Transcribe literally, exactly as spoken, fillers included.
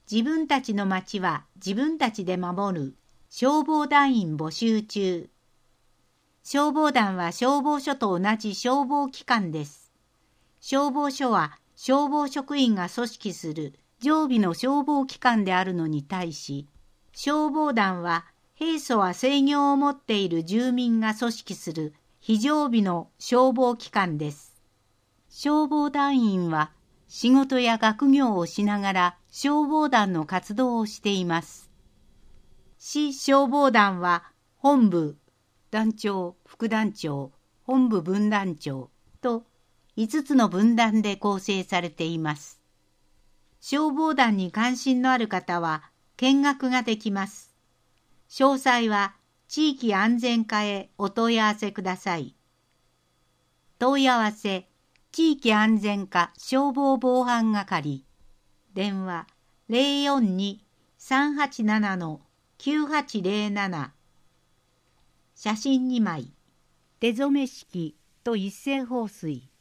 自分たちの町は自分たちで守る消防団員募集中。消防団は消防署と同じ消防機関です。消防署は消防職員が組織する常備の消防機関であるのに対し、消防団は平素は制御を持っている住民が組織する非常備の消防機関です。消防団員は仕事や学業をしながら消防団の活動をしています。市消防団は本部、団長、副団長、本部分団長といつつの分団で構成されています。消防団に関心のある方は見学ができます。詳細は地域安全課へお問い合わせください。問い合わせ、地域安全課消防防犯係、電話 ゼロよんに さんはちなな きゅうはちゼロなな、写真にまい、手染め式と一斉放水。